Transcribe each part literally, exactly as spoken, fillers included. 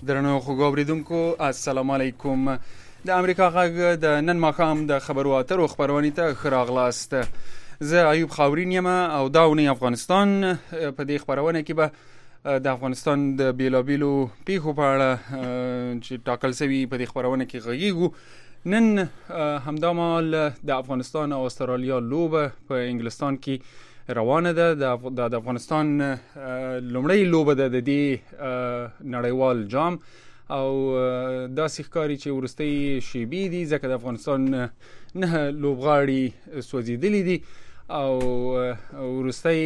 درنو خوږو اوریدونکو السلام علیکم. د امریکا غږ د نن ماښام د خبرو اترو خپرونې ته ښه راغلاست. زه ایوب خاورین یم او دا ونې افغانستان. په دې خپرونه کې به د افغانستان د بیلابیلو پیښو په اړه چې ټاکل سوي په دې خپرونه کې غږیږو. نن همدا مهال د افغانستان او استرالیا لوبه په انګلستان کې روانه ده. د افغانستان لومړی لوبه ده د دې نړیوال جام او داسې ښکاري چې وروستۍ شیبې دي ځکه د افغانستان نه لوبغاړي سوځېدلي دي او وروستۍ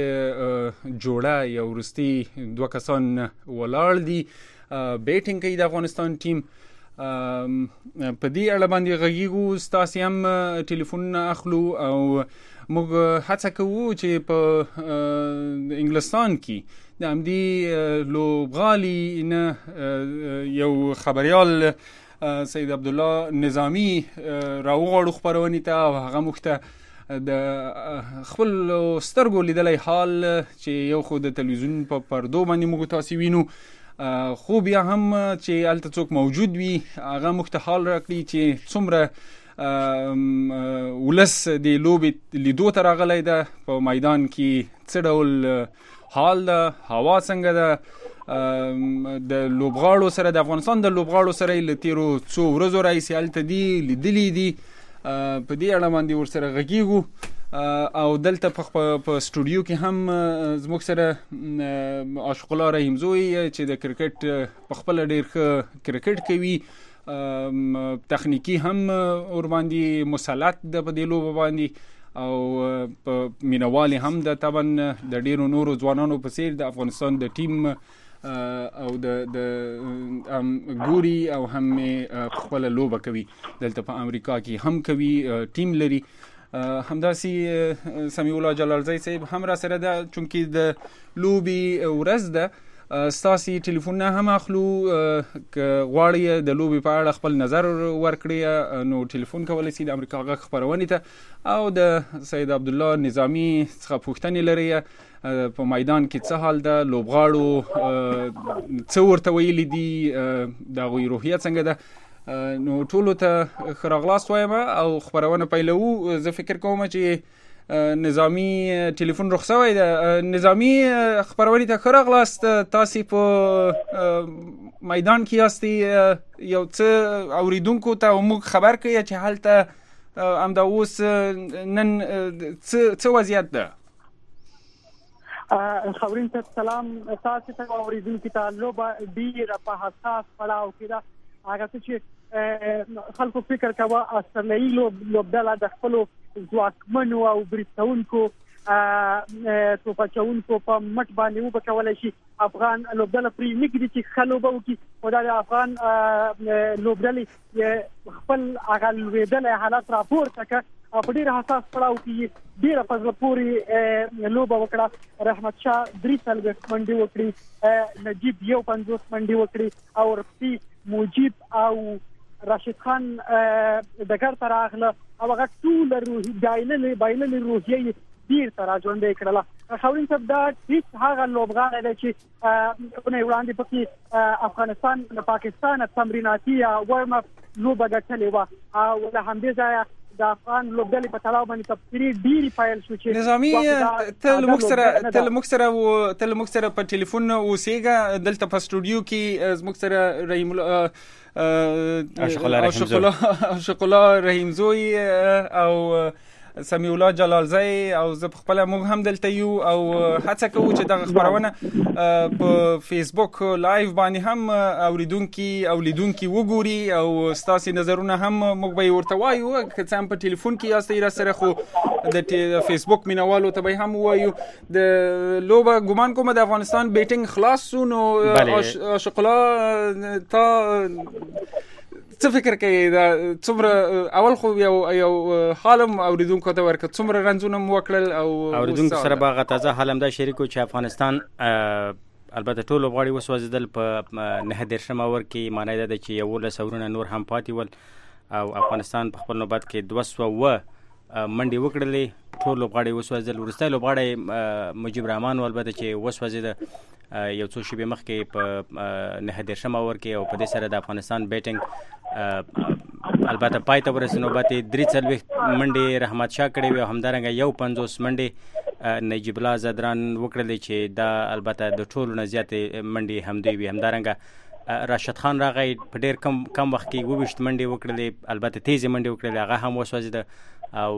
جوړه یا وروستي دوه کسان ولاړ دي. بیټینګ کوي د افغانستان ټیم. په دې اړه باندې غږیږو، ستاسې هم ټلیفونونه اخلو او موږ هڅه کوو چې په انګلستان کې د همدې لوبغالي نه یو خبریال سید عبدالله نظامی راوغواړو خپرونې ته او هغه موږ ته د خپل سترګو لیدلی حال چې یو خو د تلویزیون په پردو باندې موږ تاسې وینو، خو بیا هم چې هلته څوک موجود وي هغه موږ ته حال راکړي چې څومره ولس د لوبې لیدو ته راغلی ده، په میدان کې څه ډول حال ده، هوا څنګه ده. د لوبغاړو سره د افغانستان د لوبغاړو سره له تیرو څو ورځو راهیسې هلته دي، لیدلي دي. په دې اړه باندې ورسره غږیږو او دلته په سټوډیو کې هم زموږ سره عاشق الله رحیمزوی چې د کرکټ په خپله ډېر ښه کرکټ کوي، تخنیکی هم ور باندې مسلط ده په دې لوبه باندې او په مینوالي هم ده. طبعا د ډېرو نورو ځوانانو په څیر د افغانستان د ټیم او د ګوري او هم خپله لوبه کوي. دلته په امریکا کې هم کوي، ټیم لري. همداسې سمیع الله جلالزی صاحب هم را سره ده، چونکې د لوبې ورځ ده. ستاسې ټلیفونونه هم اخلو، که غواړئ د لوبې په اړه خپل نظر ورکړئ نو ټلیفون کولی شئ د امریکا غږ خپرونې ته او د سید عبدالله نظامی څخه پوښتنې لرئ په میدان کې څه حال ده، لوبغاړو څه ورته ویلي دي، د هغوی روحیه څنګه ده. نو ټولو ته ښه راغلاست وایم او خپرونه پیلوو. زه فکر کوم چې نظامی ټلیفون رخ شوی ده. نظامی خپرونې ته ښه راغلاست. تاسې په میدان کې یاستئ، یو څه اوریدونکو ته موږ خبر کړئ چې هلته همدا اوس نن څه وضعیت ده. خاورین ته سلام. تاسې ته اوریدونکو ته لوبه ډېره په حساس پړاو کې ده. هغه څه چې خلکو فکر کوه استرالایي لوبډله د خپلو ځواکمنو او برید کوونکو توپچوونکو په مټ باندې وبه کولی شي افغان لوبډله پرې نږدي چې ښه لوبه وکړي، خو دا د افغان لوبډلې خپل هغه لوېدلی حالت راپورته کړه او په ډېره حساس پړاو کې ډېره په زړه پورې لوبه وکړه. رحمت شاه درې څلوېښت منډې وکړي، نجیب یو پنځوس منډې وکړي او رفتی موجب او راشد خان ډګر ته راغله او هغه ټوله روحي بایللې بایللې روحیه یې بېرته را ژوندۍ کړله. خاورین صاحب دا هېڅ هغه لوبغاړی دی چې اونۍ وړاندې پکې افغانستان له پاکستانه تمریناتي یا ورم اپ لوبه ګټلې وه او له همدې ځایه د افغان لوبډلې په تړاو باندې تبصرې ډېرې پیل شو. چې نظامي ته له موږ سره ته له موږ سره ته له موږ سره په ټلیفون اوسېږه. دلته په سټوډیو کې زموږ سره رحیم عاشق الله رحیمزوی او سمیع الله جلالزی او زه په خپله موږ هم دلته یو او هڅه کوو چې دغه خپرونه په فیسبوک لایو باندې هم اوریدونکي او لیدونکي وګوري او ستاسې نظرونه هم موږ به یې ورته وایو. که څه هم په ټلیفون کې یاستئ را سره، خو د فیسبوک مینوالو ته به هم ووایو. د لوبه ګمان کومه د افغانستان بیټینګ خلاص شو. نو عاشق الله تا څه فکر کوي دا څومره اول خو یو یو حالم اوریدونکو ته ورکړه، څومره رنځونه مو وکړل او اوریدونکو سره به تازه حالم دا شریکو چې افغانستان البته ټول لوبغاړي وسوځېدل په نهه دېرشم اوور کې، معنی دا ده چې یولس اورونه نور هم پاتې ول او افغانستان په خپل نوبت کې دوه سوه اووه منډې وکړلې، ټول لوبغاړي وسوځېدل. وروستی لوبغاړی مجیب رحمان و البته چې وسوځېده یو څو شېبې مخکې په نهه دېرشم اوور کې او په دې سره د افغانستان بیټینګ البته پای ته ورسېد. نوبت یې درې څلوېښت منډې رحمت شاه کړې وې او همدارنګه یو پنځوس منډې نجیب الله زدران وکړلې چې دا البته د ټولو نه زیاتې منډې همدوی وي. همدارنګه راشد خان راغی په ډېر کم کم وخت کې اووه ویشت منډې وکړلې، البته تیزې منډې وکړلې، هغه هم وسوځېده. او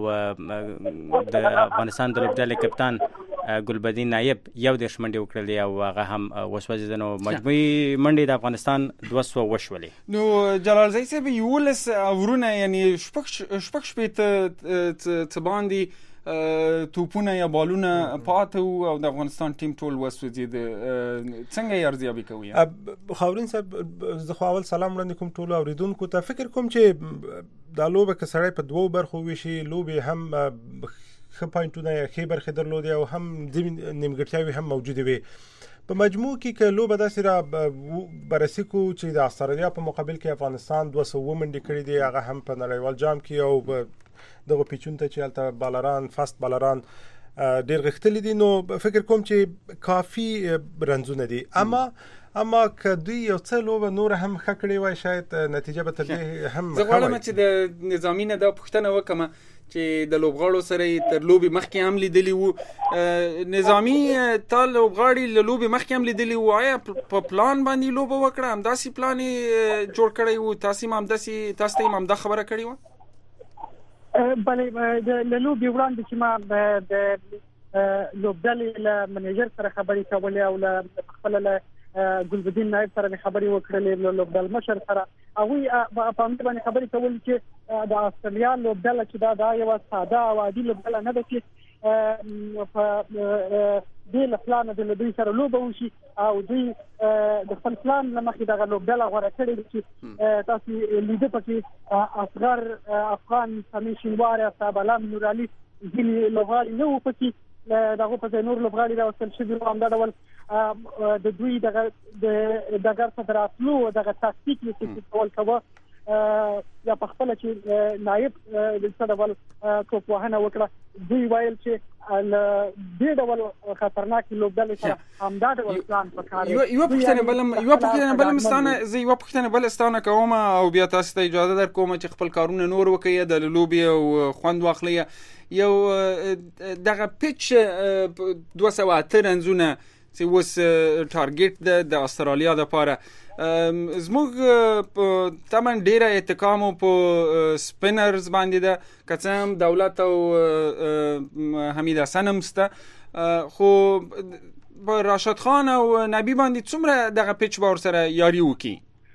د افغانستان د لوبډلې کپتان ګلبدین نایب یو دېرش منډې وکړلې او هغه هم وسوځېده. نو مجموعي منډې د افغانستان دوه سوه وشولې. نو جلال زی صاحب یولس اورونه یعنی شپږ شپږ شپېته څه باندې توپونه یا بالونه پاته وو او د افغانستان ټیم ټول وسوځېده. څنګه یې ارزیابي کوئ؟ خاورین صاحب زه خو اول سلام وړاندې کوم ټولو اورېدونکو ته. فکر کوم چې دا لوبه که سړی په دوو برخو ویشي، لوبې هم ښه پوینټونه یا ښې برخې درلودې او هم ځینې نیمګړتیاوې هم موجودې وې. په مجموع کې که لوبه داسې را بررسي کړو چې د استرالیا په مقابل کې افغانستان دوه سوه اووه منډې کړې دي، هغه هم په نړیوال جام کې او دغه پیچونو ته چې هلته بالران فاست بالران ډېر غښتلي دي، نو فکر کوم چې کافي رنزونه دي. اما اما که دوی یو څه لوبه نور هم ښه کړې وای شاید نتیجه به تر دې هم ښه وای. زه غواړم چې د نظامي نه دا پوښتنه وکړم چې د لوبغاړو سره تر لوبې مخکې هم لیدلی وو. نظامي تا لوبغاړي له لوبې مخکې هم لیدلی وو، آیا په پلان باندې لوبه وکړه، همداسې پلان یې جوړ کړی وو؟ تاسې هم همداسې تاسو ته هم همدا خبره کړې وه؟ بله له لوبې وړاندې چې ما د لوبډلې له منیجر سره خبرې کولې او له خپله له ګلبدین نایب سره مې خبرې وکړلې، له لوبډل مشر سره. هغوی په همدې باندې خبرې کولې چې د استرالیا لوبډله چې دا دا یوه ساده او عادي لوبډله نه ده چې په دې له پلانه د دوی سره لوبه وشي او دوی د خپل پلان له مخې دغه لوبډله غوره کړې ده چې تاسو لیده پکې اصغر افغان سمیع شینواری، افتاب علام، نورعلي ځینې لوبغاړي نه وو پکې، دغه په ځای نور لوبغاړي راوستل شوي وو. همدا ډول د دوی دغه د ډګر ته د راتلو دغه تاکتیک یې چې کول کوه یا په خپله چې نایب څه ډول توپ وهنه وکړه، دوی ویل چې دې ډول خطرناکې لوبډلې سره همدا ډول پلان پکار دی. یوه پوښتنه بله یوه پوښتنه بله ستانه زه یوه پوښتنه بله ستانه کوم او بیا تاسو ته اجازه در کوم چې خپل کارونه نور وکړئ، د لوبې او خوند واخلئ. یو دغه پیچ دوه سوه اته رنزونه چې اوس ټارګټ ده د استرالیا دپاره، زموږ طبعا ډیره اتکام په سپینرز باندې ده، که څه هم دولت او حمید حسن هم شته، خو راشد خان او نبی باندې څومره دغه پیچ به ورسره یاري وکړي؟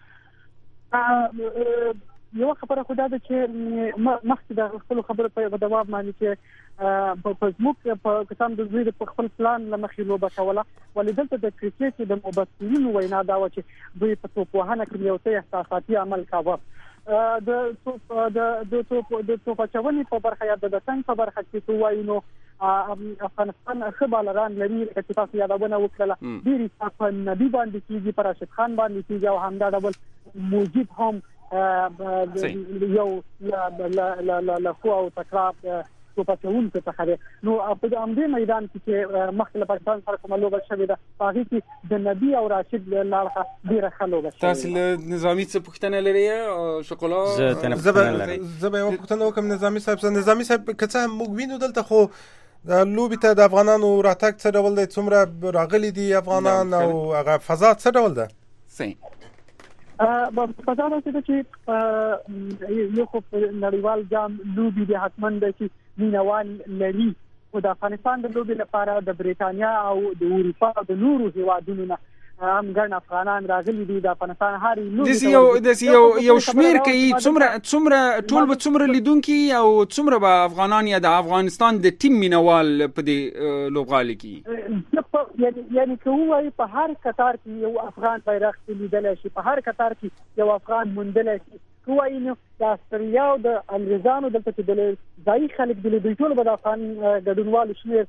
یوه خبره خو دا ده چې مخکې د خپلو خبرو په جواب باندې چې په زموږ په کسان د دوی په خپل پلان له مخې لوبه کوله، ولې دلته د کرکټ د مبصرینو وینا دا وه چې دوی په توپ وهنه کې یو څه احساساتي عمل کاوه. د توپ د توپ د توپ اچونې په برخه یا د ټنګ په برخه کې څه وایي، نو افغانستان ښه بالران لري، چې تاسو یادونه وکړله ډېرې په نبي باندې کېږي، په راشد خان باندې کېږي او همدا ډول موجود هم یو له خو او تکرار توپ اچوونکو څخه دی. نو په همدې میدان کې چې مخکې له پاکستان سره کومه لوبه شوې ده په هغې کې د نبي او راشد له لارې ډېره ښه لوبه شوې ده. تاسو له نظامي څه پوښتنه لرئ شکولا؟ زه به یوه پوښتنه وکړم نظامي صاحب. نظامي صاحب که څه هم موږ وینو دلته خو لوبې ته د افغانانو راتګ څه ډول دی، څومره راغلي دي افغانان او هغه فضا څه ډول ده؟ صحیح فضا داسې ده چې یو خو نړیوال جام لوبې دي حتما ده چې مینوال لري، خو د افغانستان د لوبې لپاره د بریتانیا او د اروپا او د نورو هیوادونو نه هم ګڼ افغانان راغلي دي. د افغانستان هر داسې یو داسې یو یو شمېر کوي څومره څومره ټول به څومره لیدونکي او څومره به افغانان یا د افغانستان د ټیم مینوال په دې لوبغالي کې؟ یعنی که ووایي په هر کتار کې یو افغان بیرغ لیدلی شي، په هر کتار کې یو افغان موندلی شي، که ووایي نو د استرالیا او د انګریزانو دلته چې د ځایي خلک دي دوی ټول به د افغان ګډونوالو شمېر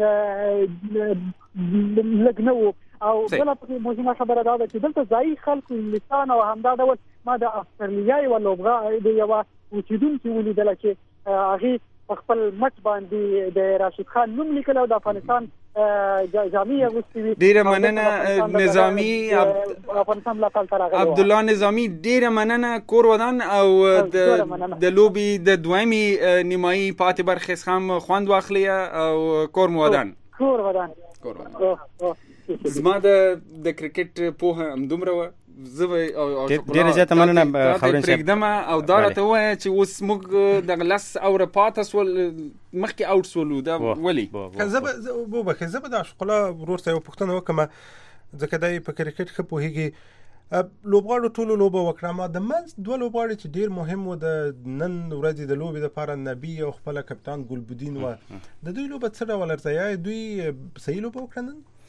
لږ نه و. او بله پکې مهمه خبره دا ده چې دلته ځایي خلکو انګلیسان او همدا ډول ما د استرالیا یوه لوبغاړې د یوه اوسېدونکي ولیدله چې هغې په خپل مټ باندې د راشد خان نوم لیکلی او د افغانستان جامع اغوستي وي. ډیره مننه نظامی افغانستان ملاتړ ته راغلی عبد الله نظامی، ډیره مننه. کور ودان او د لوبي د دویمي نیمایي پاتې برخې څخه هم خوند واخلي او کور مو ودان. کور ودان کور ودان. زما د کرکټ پوهه همدومره وه. زه به ډېره زیاته مننه خاورین صاحب. پرېږدم او دا راته ووایه چې اوس موږ دغه لس اوره پاته سول، مخکې اوټ سولو، دا ولې؟ زه به وبخښئ، زه به د اشقلا ورور ته یوه پوښتنه وکړم، ځکه دی په کرکټ ښه پوهېږي. لوبغاړو ټولو لوبه وکړه، ما د منځ دوه لوبغاړي چې ډېر مهم و د نن ورځې د لوبې دپاره نبي او خپله کپتان ګلبدین وه، د دوی لوبه څه ډول ارزیه؟ دوی صحیح لوبه وکړه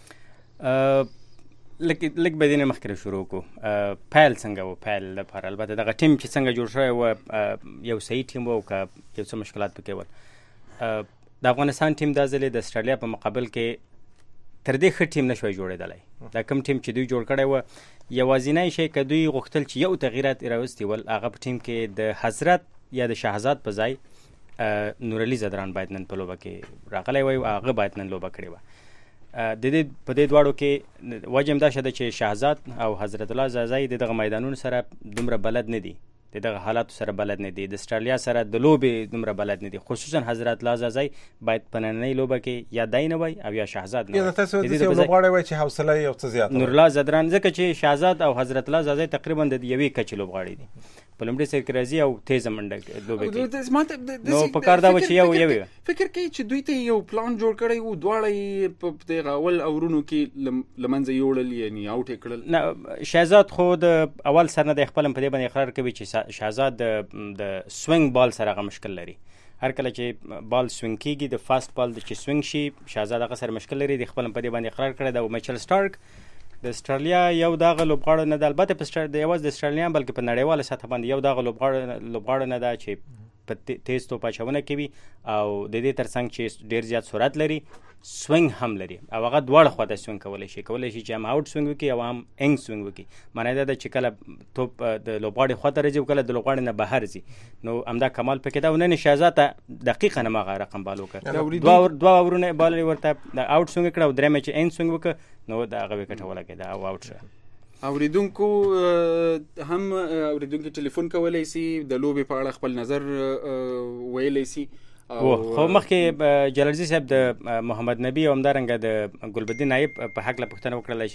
نن؟ لږ لږ به دې نه مخکې شروع کړو. پیل څنګه و؟ پیل لپاره البته دغه ټیم چې څنګه جوړ شوی و یو صحیح ټیم و او که یو څه مشکلات پکې ول. د افغانستان ټیم دا ځلې د استرالیا په مقابل کې تر دې ښه ټیم نه شوی جوړېدلی. دا کوم ټیم چې دوی جوړ کړی و، یوازینی شی که دوی غوښتل چې یو تغییرات یې راوستي ول، هغه په ټیم کې د حضرت یا د شهزاد په ځای نورعلي زدران باید نن په لوبه کې راغلی وی او هغه باید نن لوبه کړې وه. د دې په دې دواړو کې وجه همدا شته چې شهزاد او حضرت الله زازی د دغه میدانونو سره دومره بلد نه دي، د دغه حالاتو سره بلد نه دي، د استرالیا سره د لوبې دومره بلد نه دي. خصوصا حضرت الله زازی باید په نننۍ لوبه کې یا دی نه وای او یا شهزاد نه وای. یا تاسو د یو لوبغاړی وای چې حوصله یې یو څه زیاته نورالله زدران، ځکه چې شهزاد او حضرت الله زازی تقریبا د یوې کچې لوبغاړي دي، په لومړي سر کې راځي او تیزه منډه لوبه کوي. نو په کار دا و چې یو یو فکر کوي چې دوی ته یو پلان جوړ کړی و، دواړه په دغه اول اورونو کې لمنځه یوړل، یعنی اوټ یې کړل. نه، شهزاد خو د اول سر نه د خپل په دې باندې اقرار کوي چې شهزاد د سوینګ بال سره هغه مشکل لري. هر کله چې بال سوینګ کیږي، د فاست بال چې سوینګ شي، شهزاد هغه سره مشکل لري. د خپل په دې باندې اقرار کړی. د میچل سټارک د استرالیا یو دغه لوبغاړو نه ده، البته په د یوازې د استرالیا بلکې په نړیواله سطح باندې یو دغه لوبغاړو لوبغاړو نه ده چې په تیز توپ اچونه کوي او د دې ترڅنګ چې ډېر زیات سرعت لري، سوینګ هم لري او هغه دواړه خواته سوینګ کولی شي کولی شي چې هم اوټ سوینګ وکړي او هم انګ سوینګ وکړي. معنی دا ده چې کله توپ د لوبغاړي خواته راځي او کله د لوبغاړي نه بهر ځي، نو همدا کمال پکې ده. او نن شهزاد ته دقیقا هماغه رقم بال وکړ، دوه اورونه بال ورته د اوټ سوینګ کړه او درېیمه چې انګ سوینګ وکړه، نو د هغه وکټ ولګېده او اوټ شو. اوریدونکو هم اوریدونکو ټلیفون کولی شي، د لوبې په اړه خپل نظر ویلی شي. خو مخکې جلالزی صاحب د محمد نبی او همدارنګه د ګلبدین نایب په حق له پوښتنه وکړله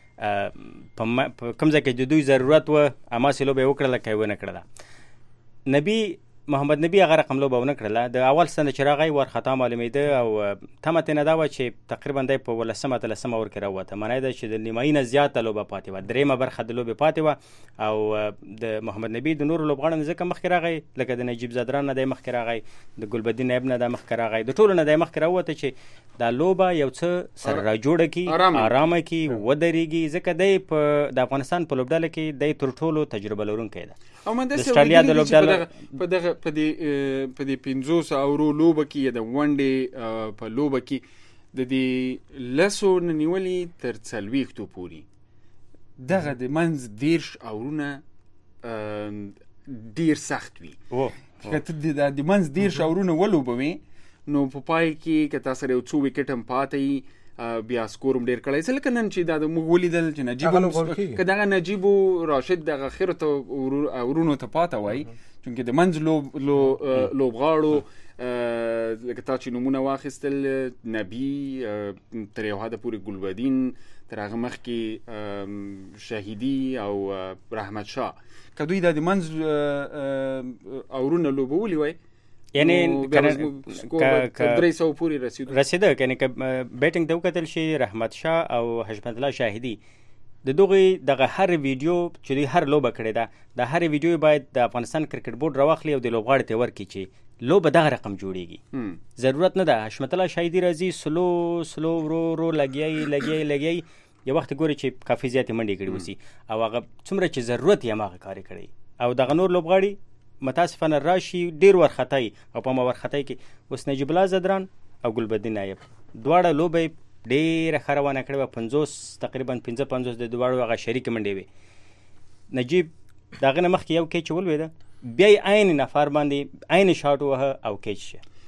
چې په کوم ځای کې د دوی ضرورت و، هماسې لوبه یې وکړله که یې ونه کړله. نبی محمد نبی هغه رقم لوبه ونه کړله. د اول سنه چې راغی وارخطا معلومېده او تمه ترې نه دا وه چې تقریبا دی په ولسم اتلسم اور کې راووته. معنی ده چې د نیمایي نه زیاته لوبه پاتې وه، درېیمه برخه د لوبې پاتې وه. او د محمد نبی د نورو لوبغاړو نه ځکه مخکې راغی، لکه د نجیب زدران نه دی مخکې راغی، د ګلبدین نایب نه دی مخکې راغی، د ټولو نه دی مخکې راووته چې دا لوبه یو څه سره راجوړه کړي، ارامه کړي، ودرېږي. ځکه دی په د افغانستان په لوبډله کې دی تر ټولو تجربه لرونکی ده. د استرالیا د لوبډله په دغه په دې په دې پنځوس اورو لوبه کې یا د ونډې په لوبه کې د دې لسو نه نیولې تر څلوېښتو پورې دغه د منځ دېرش اورونه ډېر سخت وي. که ته د منځ دېرش اورونه ولوبوې، نو په پای کې که تا سره یو څو وکټ هم پاته بیا سکور هم ډېر کړی. څه لکه نن چې دا د موږ ولیدل چې نجیب که دغه نجیب و راشد دغه خیرو ته اورونو ته پاته وای، چونکې د منځ لوبغاړو لکه تا چې نومونه واخیستل، نبی تر یو حده پورې ګلبدین، تر هغه مخکې شهیدي او رحمت شاه، که دوی دا د منځ اورونه لوبولي وای، یعنی درې سوه پورې رسیدو رسیده. یعنی که بیټینګ ته وکتل شي، رحمت شاه او حشمت الله شاهدي، د دغه دغه هر ویډیو چې دوی هر لوبه کړې ده، د هر ویډیو باید د افغانستان کرکټ بورډ راواخلي او د لوبغاړي ته ورکړي چې لوبه دغه رقم جوړیږي. ضرورت نه ده حشمت الله شاهدي راځي سلو سلو ورو ورو لګیایي لګیایي لګیایي، یو وخت ګوري چې کافي زیاتې منډې کړې وسي او هغه څومره چې ضرورت یې هماغه کار یې کړی. او دغه نور لوبغاړي متاسفانه راشي ډېر ورخطایي، او په ما ورخطایي کې اوس نجیب الله زدران او ګلبدین نایب دواړه لوبه ډېره ښه روانه کړې وه. پنځوس تقریبا پنځه پنځوس د دواړو هغه شریکې منډې وې. نجیب د هغه نه مخکې یو کیچ ولوېده، بیا یې عین نفر باندې عین شاټ ووهه او کیچ شه.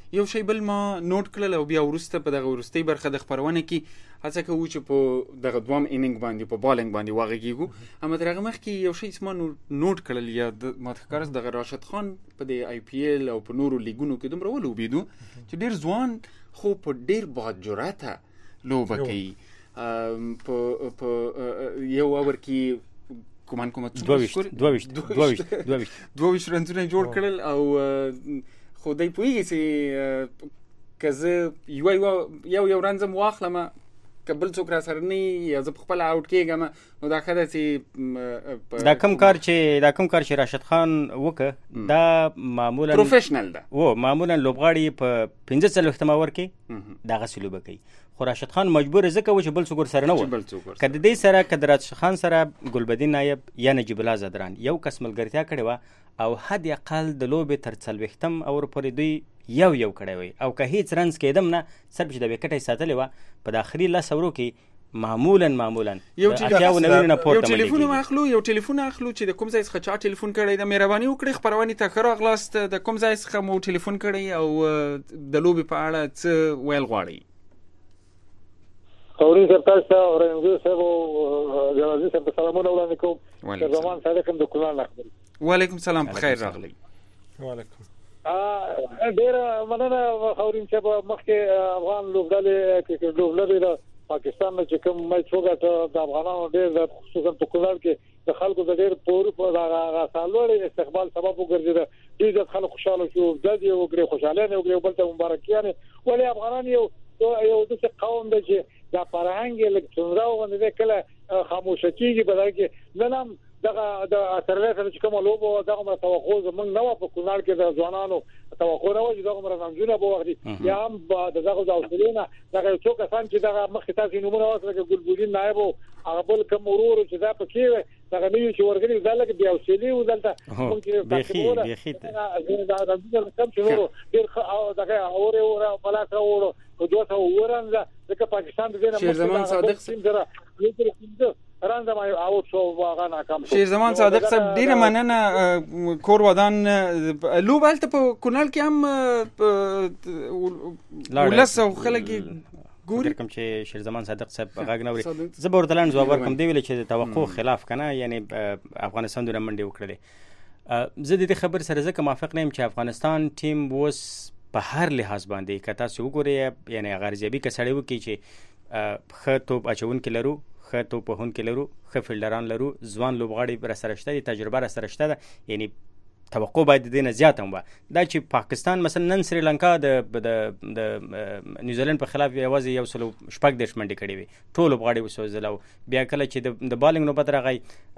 یو شی بل ما نوٹ کړل او بیا وروسته په دغه وروستۍ برخه د خبرونه کې هڅه کوو چې په دغه دوام ایننګ باندې په بالینګ باندې وغږیږو. اما تر هغه مخکې یو شی چې ما نوٹ کړل یا ما ښکارس دغه راشد خان په د آی پی ایل او په نورو لیګونو کې دومره ولوبېدو چې ډېر ځوان خو په ډېر باجرأته لوبه کوي. په یو اور کې کومان کومه دوه دوه دوه دوه رنونه جوړ کړل او خو دای پوهیږي چې که زه یو یو یو رنځم واخلم که بل څوک را سره نه یا زه خپل آوټ کېږم نو دا ښه ده چې دا کوم کار چې دا کوم کار چې راشد خان وکړه دا معمولا پروفیشنل ده و معمولا لوبغاړي په پنځه څلوېښتم اوور کې دغسې لوبه کوي. خو راشد خان مجبور ځکه و چې بل څوک ورسره نه و. که د دې سره که د راشد خان سره ګلبدین نایب یا نجیب الله زدران یو کس ملګرتیا کړې وه او حد اقل د لوبې تر څلوېښتم اوور پورې دوی یو یو کړی وی او که هیڅ رنز کېدم نه صرف چې د وکټ یې ساتلې وه په د آخري لس اورو کې معمولا معمولا یو ټلیفون اخلو یو ټلیفون اخلو چې د کوم ځای څخه چا ټلیفون کړی د مهرباني وکړئ خپرونې ته ښه راغلاست د کوم ځای څخه مو ټلیفون کړی او د لوبې په اړه څه ویل غواړئ؟ خوري سرتاج صاحب رنګو صاحب او جوازي صاحب سلامونه وړاندې کوم. تر زمان صادق د کونړ نه خبرې. وعلیکم السلام بخیر راغلی. وعلیکم ا ډیر مننه خوري صاحب مخکې افغان لوبډلې کې لوبډلې د پاکستان نه چې کوم میچ وګټه د افغانانو ډیر خصوصا په کونړ کې د خلکو د ډیر پور په هغه سالوړ استقبال سبب وګرځیده. ډیر خلک خوشاله شو د دې وګړي خوشاله نه وګړي بل ته مبارکیانه ولې افغانان یو یو د قوم د چې دا فرهنګ لکه څنګه وغوندې کله خاموشه کیږي په دغه کې نن هم دغه د اترلې سره چې کوم لوبو دغه مر توقع زمونږ نه و په کونړ کې د ځوانانو توقع نه و چې دغه مر رنګونه به وغړي یا هم دغه د اوسلینه دغه څو کسان چې دغه مخکې تاسو نومونه واسره ګلبدین نایب او هغه بل کوم ورور چې دا پکې دغه مې چې ورګنی ځل کې بیا اوسلې و دلته مونږ بيخي بيخي دا د کم چې ورو ډیر دغه اوره اوره بلاک وروړو او دوه ورانځه ځکه پاکستان د دې شیر زمان صادق سره یو رانځه ما اوټ شو واغه ناکام شیر زمان صادق صاحب ډیره مننه کور ودان لوبالته په کونړ کې هم ولسه خلک ګوري کوم چې شیر زمان صادق صاحب غږ نه وري زه به ورته لاندې ځواب ورکوم دی ویل چې توقع خلاف کنه یعنی افغانستان دونه منډي وکړلې. زه د دې خبر سره ځکه موافق نه یم چې افغانستان ټیم اوس په هر لحاظ باندې که تاسو وګورئ یعنی غرضیابي که سړی وکړي چې ښه توپ اچونکي لرو ښه توپ وهونکي لرو ښه فیلډران لرو ځوان لوبغاړي راسره شته دي تجربه راسره شته ده یعنی توقع باید د دې نه زیاته هم وه. دا چې پاکستان مثلا نن سریلانکا د د نیوزیلند په خلاف یوازې یو سلو شپږ دېرش منډې کړې وې ټول لوبغاړي وسوځېدل او بیا کله چې د بالینګ نوبت راغی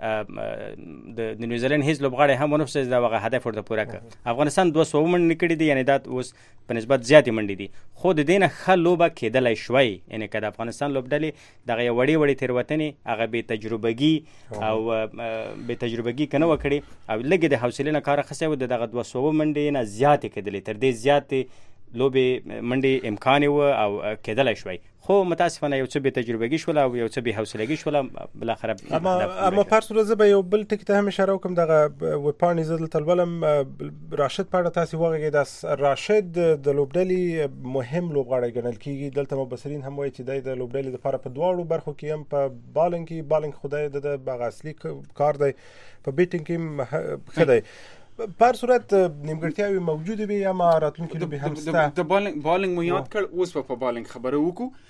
د نیوزیلند هیڅ لوبغاړی هم ونه وسوځېد او هغه هدف ورته پوره کړ. افغانستان دوه سوه منډې کړې دي یعنی دا اوس په نسبت زیاتې منډې دي خو د دې نه ښه لوبه کېدلی شوی یعنی که د افغانستان لوبډلې دغه یو وړې وړې تېروتنې هغه بې تجربګي او بې تجربګي که نه وه کړې او لږې د حوصلې نه کار اخیستی و د دغه دوه سوه منډې نه زیاتې کېدلې تر دې زیاتې لوبې منډې امکان و او کېدلی شوی خو متاسفانه یو څه بې تجربګي شوله او یو څه بې حوصلګي شوله بالاخره. اما اما پارسو زه به یو بل ټکي ته هم اشاره وکړم دغه وپاڼې زه دلته لولم راشد په اړه تاسې وغږېداست. راشد د لوبډلې مهم لوبغاړی ګڼل کېږي دلته مبصرین هم وایي چې دی د لوبډلې دپاره په دواړو برخو کې هم په بالینګ کې بالینګ خو دی د هغه اصلي کار دی په بیټینګ کې ښه دی. پر صورت نیمګړتیاوې موجوده وي یا راتلونکي لوبې هم شته. د بالینګ بالینګ مو یاد کړ اوس په بالینګ خبره وکړو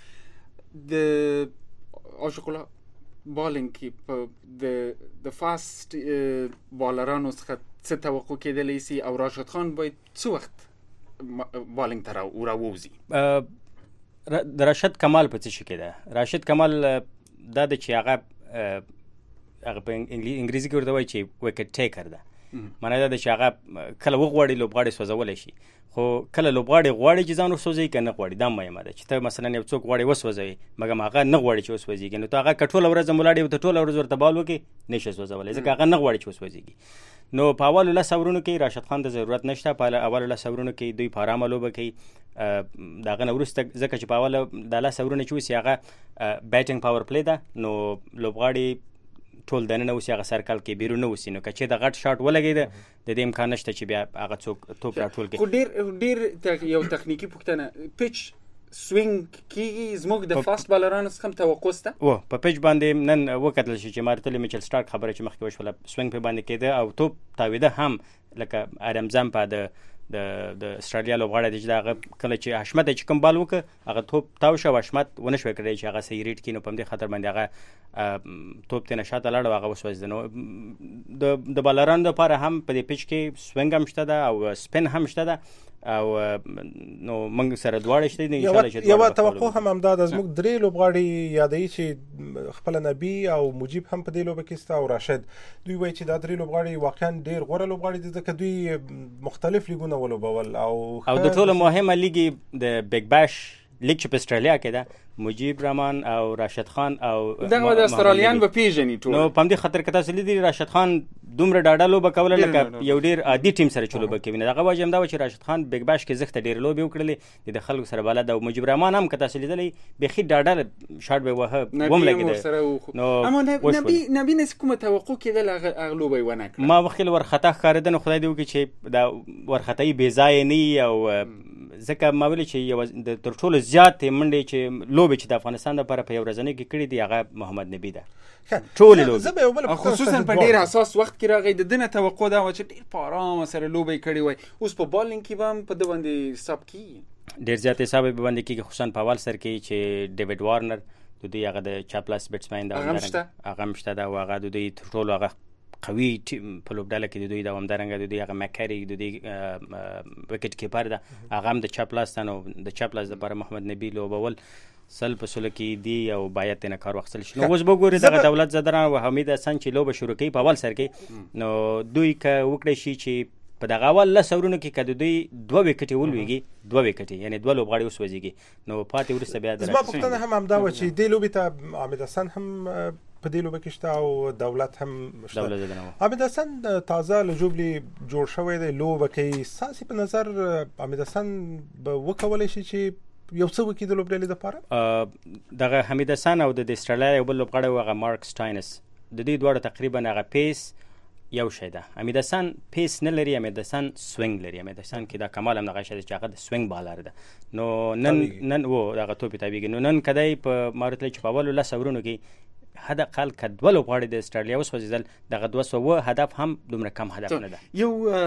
د عاشق الله بالینګ کې په د د فاست بالرانو څخه څه توقع کېدلی سي او راشد خان باید څه وخت بالینګ ته راووځي؟ د راشد کمال په څه شي کې ده؟ راشد کمال دا د چې هغه هغه په انګریزي کې ورته وایي چې ویکټ ټیکر ده معنی دا چې هغه کله وغواړي لوبغاړي سوځولی شي خو کله لوبغاړي غواړي چې ځان وسوځوي که نه غواړي دا مهمه ده چې ته مثلا یو څوک غواړي وسوځوي مګر هغه نه غواړي چې وسوځېږي نو ته هغه که ټوله ورځ هم ولاړ یې ته ټوله ورځ ورته بال وکړې نه شي سوځولی ځکه هغه نه غواړي چې وسوځېږي. نو په اولو لس اورونو کې راشد خان ته ضرورت نشته. په اولو لس اورونو کې دوی په ارامه لوبه کوي د هغه نه وروسته ځکه چې په اوله د لس اورونو چې اوسي هغه بیټینګ پاور پلی ده نو لوبغاړي ټول دننه اوسي هغه سرکل کې بیرون نه اوسي نو که چې د غټ شاټ ولګېده د دې امکان نشته چې بیا هغه څوک توپ راټول کړي. خو ډېر ډېر یو تخنیکي پوښتنه پیچ سوینګ کیږي زموږ د فاست بالرانو څخه هم توقع شته و په پیچ باندې نن وکتل شي چې مارتل میچل سټارک خبره چې مخکې وشوله سوینګ په باندې کېده او توپ تاویده هم لکه ادم زمپا د د د استرالیا لوبغاړی دی چې هغه کله چې حشمت چې کوم بال وکړ هغه توپ تاو شو حشمت ونه شوی کړی چې هغه صحیح ریټ کړي نو په دې خاطر باندې هغه توپ ته نشاته لاړ او هغه وسوځید. نو د د بالرانو لپاره هم په دې پیچ کې سوینګ هم شته ده او سپین هم شته ده او نو موږ سره دواړه شته دي ان شاء الله چې یو توقع هم همدا د زموږ درې لوبغاړي یادوي چې خپل نبی او مجيب هم په دې لوبه کې ستا او راشد دوی وایي چې دا درې لوبغاړي واقعا ډېر غوره لوبغاړي دي ځکه دوی مختلف لیګونه ولوبول او او د ټولو مهمه لیګي د بیگ باش لیګ چې په استرالیا کې ده مجيب رحمان او راشد خان او دغه د استرالیان به پیژني ټول نو په دې خاطر کته سلی دي راشد خان دومره ډاډه لوبه کوله لکه یو ډیر عادي ټیم سره چلوبه کوي نه دغه وجه هم دا چې راشد خان بیگ باش کې زخته ډیر لوبه وکړلې د خلکو سره بلد او مجيب رحمان هم کته سلی دي بخي ډاډه شاټ به وه ووم لګیده نو اما نبی نبی نس کومه توقع کېدل هغه لوبه ونه کړ ما وخت ور خطا خاردنه خدای دی وکي چې دا ور خطای بې ځای نه او ځکه ما ویل چې یو د تر ټولو زیات منډه چې لوبه چې د افغانستان لپاره په یو ورځنۍ کې کړې دي هغه محمد نبی ده ټول لوبه خصوصا په ډیر اساس وخت کې راغی د دنه توقع دا و چې ډیر په آرام سره لوبه کړې وای اوس په بالینګ کې هم په د باندې حساب کې ډیر زیات حساب به باندې کې خصوصا په اول سر کې چې ډیوډ وارنر د دې هغه د چاپلاس بیټسمن دا هغه مشته دا هغه د دې ټول هغه قوي په لوبډاله کې د دوی د ومدارنګ د دوی هغه مکری د دوی وکټ کیپر دا هغه هم د چاپلاس نو د چاپلاس لپاره محمد نبی لوبول سل په سل کې دی او باید نه کار وختل شي. نو اوس وګورئ دغه دولت زدران او حمید حسن چې لوبه شروع کوي په اول سر کې نو دوی ک وکړي شي چې په دغه اول لسورونو کې کده دوی دوه وکټي ولويږي دوه وکټي یعنی دوه لوبغاړي وسوځيږي نو پاتې ورسته بیا درځي. زما پوښتنه هم همدا و چې د لوبې ته حمید حسن هم په دې لوبه کې شته او دولت هم شته. دولت زدنه حمید حسن تازه لجوبلی جوړ شوی دی لوبه کې ساسي په نظر حمید حسن به وکولای شي چې یو څه وکړي د لوبډلې لپاره دغه حمید حسن او د استرالیا یو بل لوبغاړی هغه مارک سټاینس د دې دوه تقریبا هغه پیس یو شی ده. حمید حسن پیس نه لري حمید حسن سوینګ لري حمید حسن کې دا کمال هم دغه شی چې هغه د سوینګ بالر ده نو نن نن و دغه توپ تابېږي نو نن کدی په مارتل چې په اول لس اورونو کې هدا قال کدول غواړي د استرالیا اوس وځل دغه دوه سوه هدف هم دومره کم هدف نه ده. یو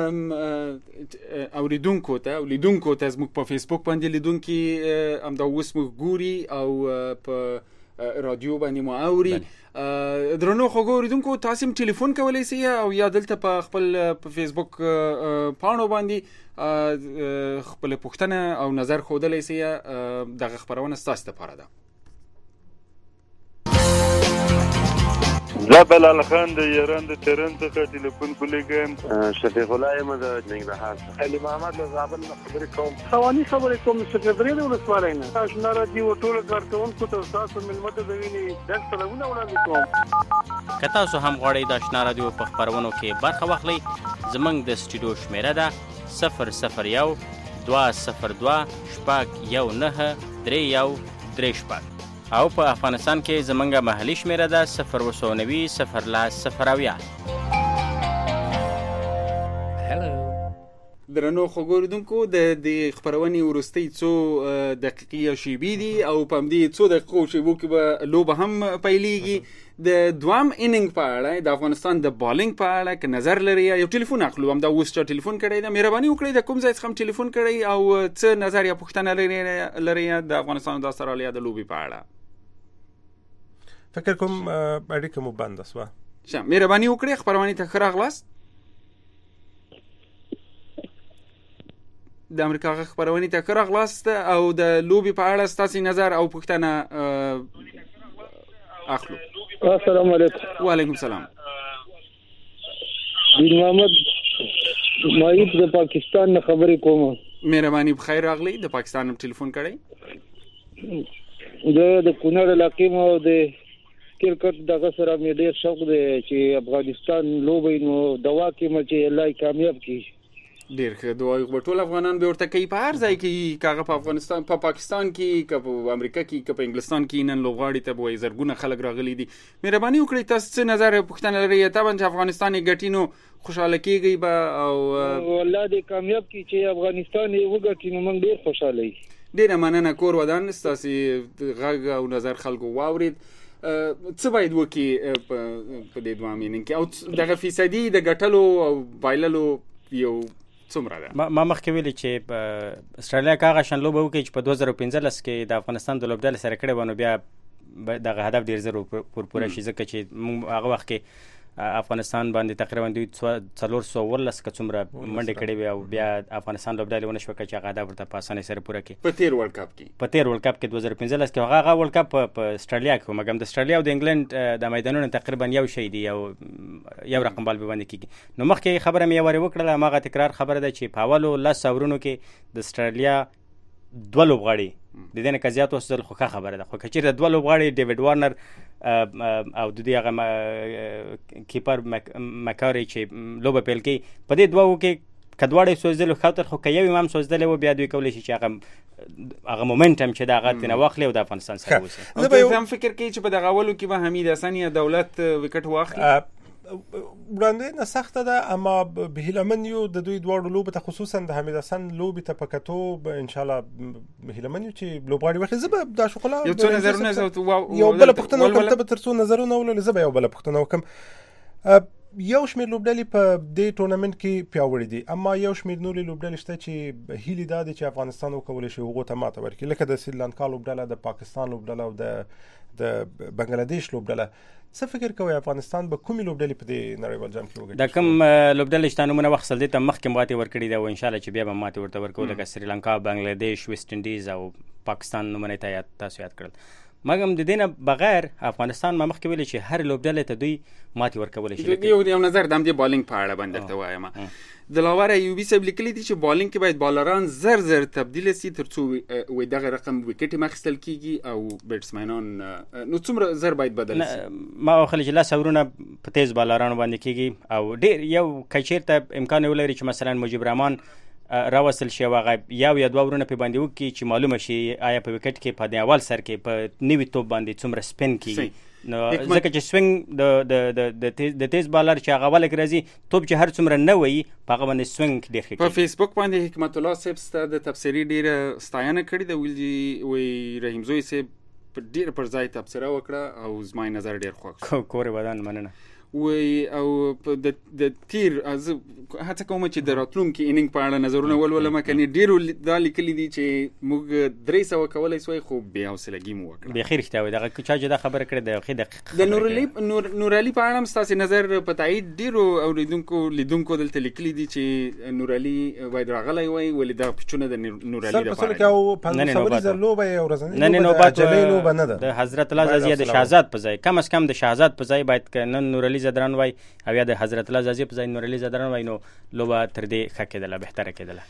اوریدونکو ته اوریدونکو ته زموږ په فیسبوک باندې لیدونکو هم دا اوس موږ ګوري او په رادیو باندې مو اوري درنو خو اوریدونکو تاسو هم ټلیفون کولای شئ او یا دلته په خپل په فیسبوک پاڼو باندې خپل پوښتنه او نظر خودلای شئ دغه خبرونه ستاسو لپاره ده. زبلال خان د ایران د تهران څخه ټلیفون کولیږم. شفیق الله یم د ننګرهار څخه. علي محمد له زابل نه خبرې کوم. خواني خبرې کوم سکرټری د ولسوالۍ نه. آشنا راډیو ټول کارکونکو ته تاسو ملمت د ویني د سلامونه وړاندې کوم. که تاسو هم غواړئ د آشنا راډیو په خبرونو کې برخه واخلئ زموږ د سټوډیو شمیره ده صفر صفر یو دوه صفر دوه شپږ یو نهه درې یو درې شپږ او په افغانستان کې زمونږه محلي شمیره ده صفر وسو نوي صفر لاس صفر اویا. درنو خوګوریدونکو د دې خبرونې ورستۍ څو دقیقې شیبې دي او په دې څو دقیقو شیبو کې به لوبه هم پیلېږي. د دوام اننګ په اړه د افغانستان د بالینګ په اړه که نظر لري یو ټلیفون اخلو هم دا اوس چې ټلیفون کړی دا مهرباني وکړئ د کوم ځای څخه ټلیفون کړی او څه نظر یا پوښتنه لري لري د افغانستان او د استرالیا د لوبې په اړه. فکر کوم اړیکه مو بنده شوه. ښه مهرباني وکړئ خبرونه ته ښه راغلاست. د امریکا خبرونه ته ښه راغلاست او د لوبې په اړه ستاسو نظر او پوښتنه اخلو. السلام علیکم. وعلیکم السلام. دین محمد مایب د پاکستان نه خبرې کوم. مهرباني بخیر راغلی د پاکستان هم ټلیفون کړی. د د کونړ علاقې مو د کرکټ دغه سره مې ډېر شوق دی چې افغانستان لوبي نو دوا کې مې چې الله کامیاب کړي. ډیر ښه دوه ټول افغانان به ورته کوي په هر ځای کې کاغه په افغانستان په پاکستان کې که په امریکا کې که په انګلستان کې نن لوغاړي ته وایي زرګونه خلک راغلي دي مهرباني وکړئ تاسو څه نظر پوښتنه لرئ طبعا چې افغانستان یې ګټي نو خوشاله کیږي به او والله دې کامیاب کی چې افغانستان یې وګټي نو موږ ډیر خوشاله یو. ډیره مننه کور ودان ستاسو غږ او نظر خلکو واورید. څه باید وکړي په دې دوه میننګ کې او دغه فیصدي د ګټلو او بایللو یو څومره ده؟ ما مخکې ویلي چې استرالیا که هغه شان لوبه وکړي چې په دوه زره پنځلس کې د افغانستان د لوبډلې سره کړې وه نو بیا دغه هدف ډېر زر پوره شي ځکه چې موږ هغه وخت کې افغانستان باندې تقریبا دوی څلور سوه اوولس که څومره منډې کړې وې او بیا افغانستان لوبډلې ونه شوه چې هغه هدف ورته په اسانۍ سره پوره کړي. په تېر ورلډ کپ کې په تېر ورلډ کپ کې دوه زره پنځلس کې هغه هغه ورلډ کپ په استرالیا کې و مګر د استرالیا او د انګلند د میدانونو تقریبا یو شی دی یو یو رقم بال به باندې کېږي. نو مخکې خبره مې یو وارې وکړله هماغه تکرار خبره ده چې په اولو لس اورونو کې د استرالیا دوه لوبغاړي د دې نه که زیات اوسېدل خو ښه خبره ده خو که چېرته دوه لوبغاړي ډیوډ وارنر او د دې هغه کیپر مکاري چې لوبه پیل کوي په دې دوو کې که دواړه یې سوځېدلي ښه وتل خو که یو یې هم سوځېدلی و بیا دوی کولی شي چې هغه هغه مومنټم چې د هغه ترېنه واخلي او د افغانستان سره اوسي. زه به هم فکر کوي چې په دغه اولو کې به حمید حسن یا دولت وکټ واخلي. وړاندوینه سخته ده اما هیلهمن یو د دوی دواړو لوبو ته خصوصا د حمید حسن لوبې ته په کتو انشاءالله هیلهمن یو چې لوبغاړي واخلي. زه به دا شغله یو څو نظرونه یو بله پوښتنه وکړم ته به تر څو نظرونه ولولې زه به یو بله پوښتنه وکړم. یو شمېر لوبډلې په دې ټورنمنټ کې پیاوړي دي اما یو شمېر نورې لوبډلې شته چې هیلې دا دي چې افغانستان وکولی شي هغو ته ماته ورکړي لکه د سریلانکا لوبډله د پاکستان لوبډله او د د بنګلادیش لوبډله. څه فکر کوئ افغانستان به کومې لوبډلې په دې نړیوال جام کې وګټي؟ دا کوم لوبډلې چې تا نومونه واخیستل دې ته مخکې ماتې ورکړي ده او انشاءالله چې بیا به ماتې ورته ورکوو لکه سریلانکا بنګلادیش ویسټ انډیز او پاکستان نومونه یې ته تاسو یاد کړل. مګر د دې نه بغیر افغانستان ما مخکې ویلي چې هر لوبډلې ته دوی ماتې ورکولی شي. یو یو نظر د همدې بالینګ په اړه باندې درته وایم دلاور ایوبي صاحب لیکلي دي چې بالینګ کې باید بالران زر زر تبدیل سي تر څو وې دغه رقم وکټ مخستل کیږي او بیټسمنان نو څومره زر باید بدل سي. ما واخلي چې لاس اورونه په تیز بالرانو باندې کیږي او ډېر یو کچیرته امکان ولري چې مثلا مجيب رحمان راوصل شي هغه یو یا دوه ورونه په باندې وکړي چې معلومه شي آیا په وکټ کې په دی اول سر کې په نوي توپ باندې څومره سپین کیږي. نو ځکه چې سوینګ د د د د تیز بالر چې هغه ولک راځي توپ چې هر څومره نه وي په هغه باندې سوینګ ډېر ښه کوي. په فیسبوک باندې حکمت الله صاحب ستا د تبصرې ډېره ستاینه کړې ده ویل وی رحیم زوی صاحب په ډېر پر ځای تبصره وکړه او زما نظر ډېر خوښ کور ودان مننه وی او د د تیر از هڅه کوم چې د راتلونکي اننګ په اړه نظرونه ولولم کني ډیرو دا لیکلي دي چې موږ درې سوه کولای سوی خو بیا حوصلګي مو وکړه. بخیر ختاوي دغه چا چې دا خبره کړې د خې دقیق د نور علي نور نور علي په اړه ستاسو نظر په تایید ډیرو اوریدونکو لیدونکو دلته لیکلي دي چې نور علي باید راغلی وای ولې دا پچونه د نور علي د پاره او پنځه سوه لوبه یو ورځنی نه نوبت لوبه نه ده د حضرت الله زازیه د شهزاد په ځای کم از کم د شهزاد په ځای باید ک نن نور علي زدران وای او یا د حضرت الله زازی په ځای نور علي زدران وای نو لوبه تر دې ښه کېدله بهتره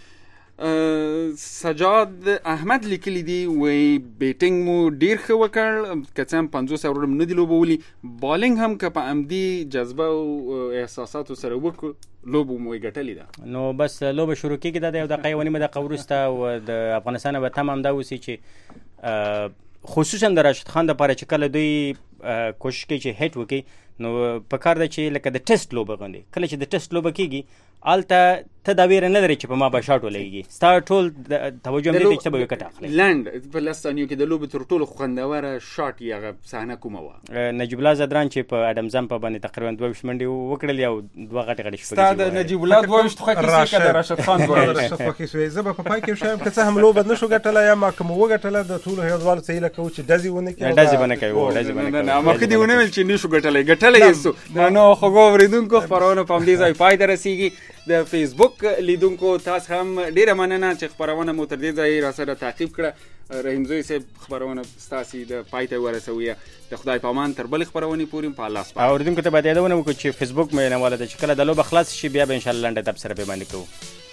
کېدله. سجاد احمد لیکلی دی وی بیټینګ مو ډیر ښه وکړ که څه هم پنځوس اورو نه دی لوبولي بالینګ هم که په عمدي جذبه او احساساتو سره وکړو لوبو مو یې ګټلې ده. نو بس لوبه شروع کېږي دا د یو دقیقې ونیمه دقیقه وروسته او د افغانستان به تم همدا اوسي چې خصوصا د راشد خان دپاره چې کله دوی کوشش کوي چې هیټ وکړي نو په کار ده چې لکه د ټیسټ لوبه غوندې کله چې د ټیسټ لوبه کېږي هلته ته دا ویره نه لري چې په ما به شاټ ولګېږي ستا ټول توجه هم دې ته چې ته به وکټ اخلي. لنډ په لس ثانیو کې د لوبې تر ټولو خوندوره شاټ یې هغه صحنه کومه وه؟ نجیب الله زدران چې په اډم زمپه باندې تقریبا دوه ویشت منډې وکړلې او دوه غټې غټې شپږې. ستا د نجیب الله دوه ویشت خوښې سوې که د راشد خان دوه ویشت خوښې سوې؟ زه به په پای کې شایم که څه هم لوبه نه شو ګټلی یا ما که مو وګټله د ټولو هېوادوالو څه هیله کوو چې ډزې ونه کړي. ډزې به نه کوي ډزې به نه کوي مخکې دې ونه ویل چې نه شو ګټلی ګټلی یې سو. نو خوږو اورېدونکو خپرونه په همدې ځای پای ته رسېږي. د فیسبوک لیدونکو تاسو هم ډیره مننه چې خبرونه مو تر دې ځای راسره تعقیب کړه. رحیم زوی صاحب خبرونه ستاسو د پای ته ورسوي. د خدای په امان تر بل خبرونه پورې په الله سپارم. اوریدونکو ته باید یادونه وکړو چې فیسبوک مې نه ولته چې کله د لوبه خلاص شي بیا به ان شاء الله لنډه تبصره به باندې کوو.